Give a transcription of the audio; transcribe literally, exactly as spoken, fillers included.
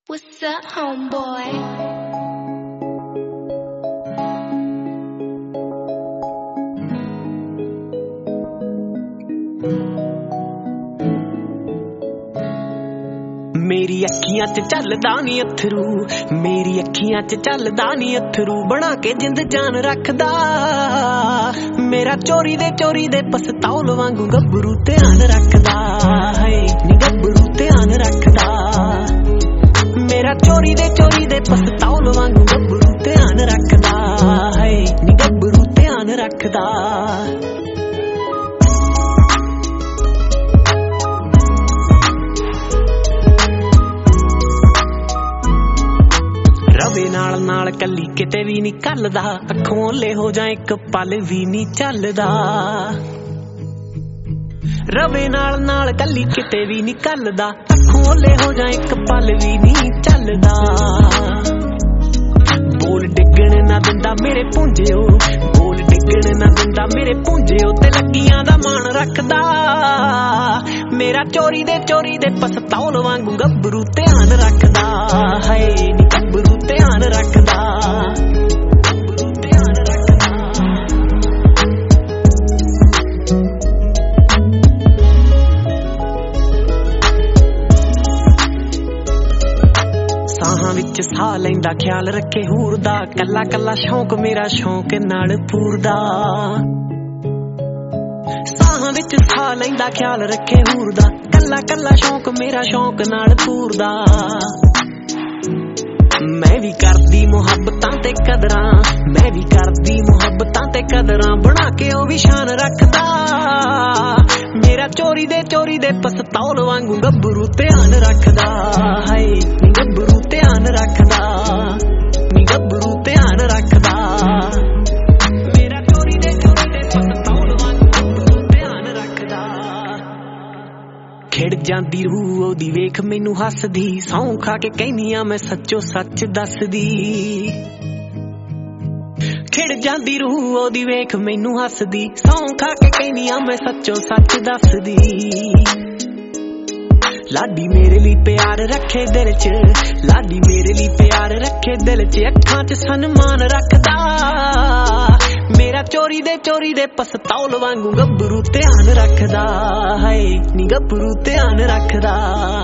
What's up, homeboy? मेरी अखियां च चलदा नी अथरू, मेरी अखियां च चलदा नी अथरू, बना के जिंद जान रखदा। मेरा चोरी दे चोरी दे पसतौल वांगू गब्बरू ध्यान रखदा है, नी गब्बरू ध्यान रखदा। मेरा चोरी दे चोरी दे पसतौल वांगू गब्बरू ध्यान रखदा है, नी गब्बरू ध्यान रखदा। रवे नाल नाल कली किते भी नहीं कलदा, अखों ओले हो जाए एक पल भी नहीं चलदा। रवे नाल नाल कली किते भी नहीं कलदा, अखों ओले हो जाए एक पल भी नहीं चलदा। बोल डिगण ना दिंदा मेरे पुंजिओ, बोल डिगण ना दिंदा मेरे पुंजिओ, ते लगियां दा मान रखदा। मेरा चोरी दे चोरी दे पसतौल वांगू गब्बरू ध्यान रखदा है, नी गब्बरू ध्यान रखदा, गब्बरू ध्यान रखदा। साहां विच साह लैंदा ख्याल रखे हूर दा, कल्ला कल्ला शौक मेरा शौक नाल पूरदा। साहां विच साह लैंदा ख्याल रखे हूर दा, कल्ला कल्ला शौक मेरा शौक नाल पूरदा। मैं भी करदी मुहब्बतां ते कदरां, मैं भी करदी मुहब्बतां ते कदरां, बना के ओ भी शान रखदा। मेरा चोरी दे चोरी दे पसतौल वांगू गब्बरू ध्यान रखदा है, नी गब्बरू ध्यान रखदा, नी गब्बरू ध्यान रखदा। मेरा चोरी दे चोरी दे पसतौल वांगू गब्बरू ध्यान रखदा। खिड़ जांदी रूह ओदी वेख मैनू हसदी, सौं खा के कहनी मैं सच्चो सच दसदी। खिड़ जांदी रूह ओदी वेख मैनू हसदी, सौं खा के कहनी मैं सच्चो सच दसदी। लाडी मेरे लिए प्यार रखे दिल च, लाडी मेरे लिए प्यार रखे दिल च, अखां च सन्मान रखदा। मेरा चोरी दे चोरी दे पसतौल वांगू गब्बरू ध्यान रखदा है, नी गब्बरू ध्यान रखदा।